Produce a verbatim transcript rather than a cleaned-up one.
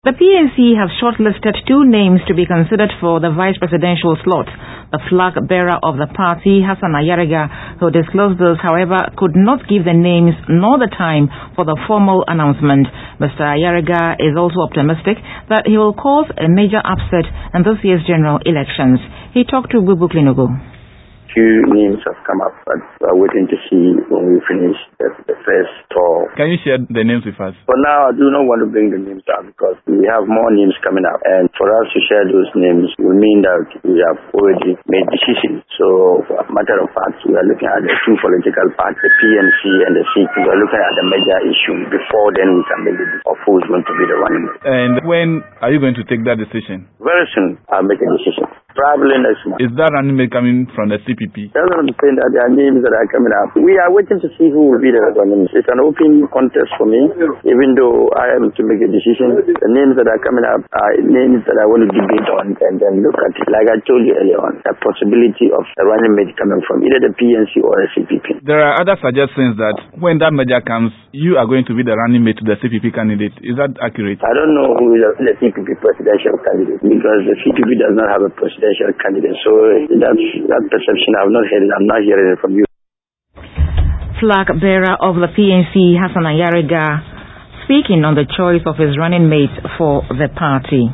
The P N C have shortlisted two names to be considered for the vice presidential slot. The flag bearer of the party, Hassan Ayariga, who disclosed this, however, could not give the names nor the time for the formal announcement. Mister Ayariga is also optimistic that he will cause a major upset in this year's general elections. He talked to Bubu Klinugu. Few names have come up, but we're waiting to see when we finish the, the first tour. Can you share the names with us? For now, I do not want to bring the names down because we have more names coming up. And for us to share those names will mean that we have already made decisions. So, for a matter of fact, we are looking at the two political parties, the P N C and the C P. We are looking at the major issue. Before then, we can make the decision of who is going to be the running mate. And when are you going to take that decision? Very soon, I'll make a decision. Probably next month. Is that running mate coming from the C P P? That's what I'm saying, that there are names that are coming up. We are waiting to see who will be the running mate. It's an open contest for me, even though I am to make a decision. The names that are coming up are names that I want to debate on and then look at it. Like I told you earlier on, the possibility of a running mate coming from either the P N C or the C P P. There are other suggestions that when that merger comes, you are going to be the running mate to the C P P candidate. Is that accurate? I don't know who is the C P P presidential candidate because the C P P does not have a presidential candidate. So that's, that perception I have not heard it. I'm not hearing it from you. Flag bearer of the P N C, Hassan Ayariga, speaking on the choice of his running mate for the party.